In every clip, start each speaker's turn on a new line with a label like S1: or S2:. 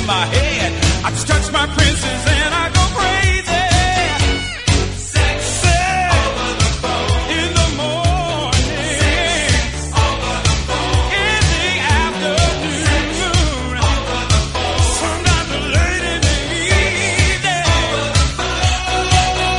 S1: my head. I just touch my princess and I go crazy. Sex over the phone in the morning. Sex over the phone in the afternoon. Sex over the phone sometimes late in the evening. Over the phone.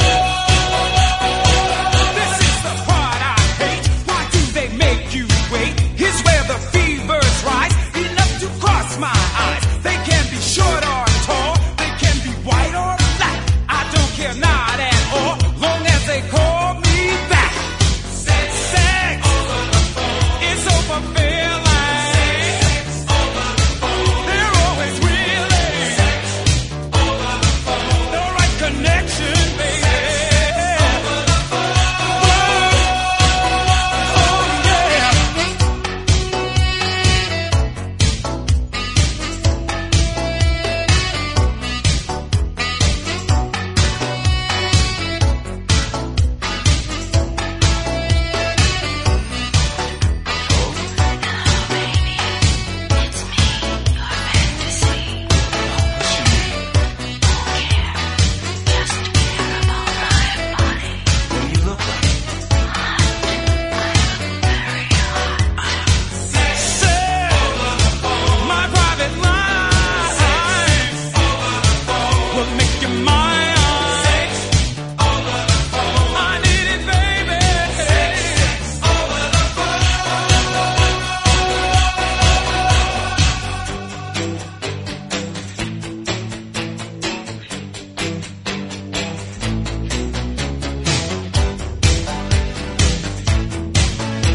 S1: This is the part I hate. Why do they make you wait? Here's where the fevers rise. Enough to cross my eyes. They can be short or tall. They can be white or black. I don't care, not at all. Long as they call me back. Sex, sex over the phone. It's over feeling. Sex over the phone. They're always willing. Sex over the phone. The right connection, baby. Sex over the phone. Oh, yeah. My private life will make you mine. Sex over the phone. I need it, baby. Sex over the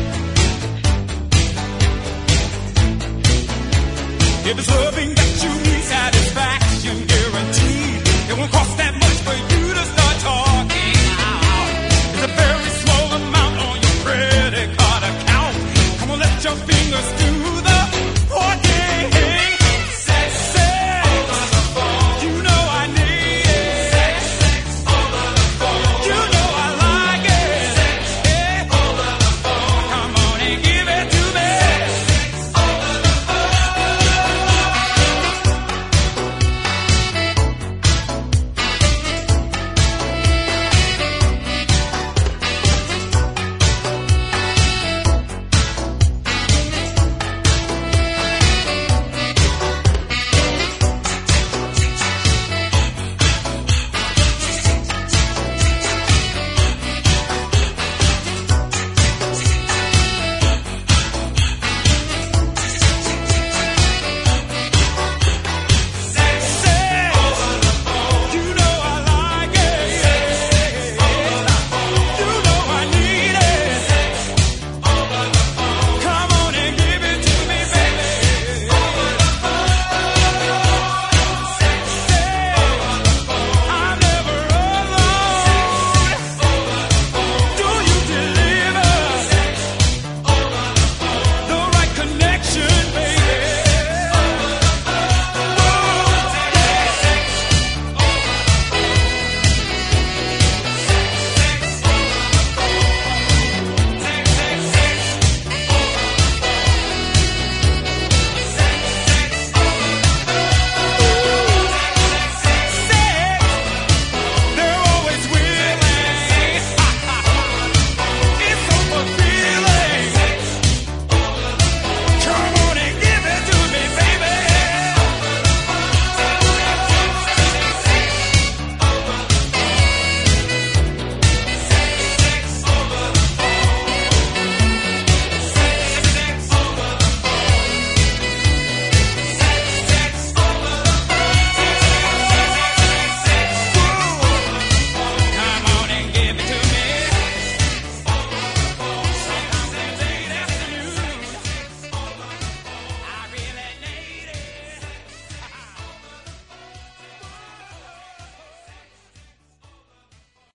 S1: phone. It is loving that you